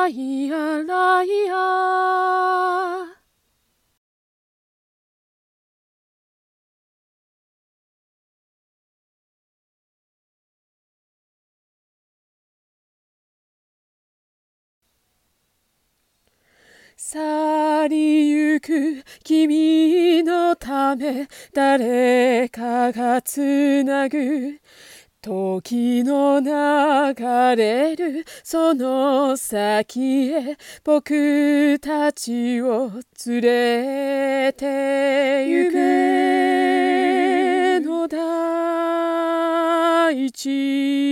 ライアライア去りゆく君のため誰かがつなぐ時の流れるその先へ僕たちを連れて行く夢の大地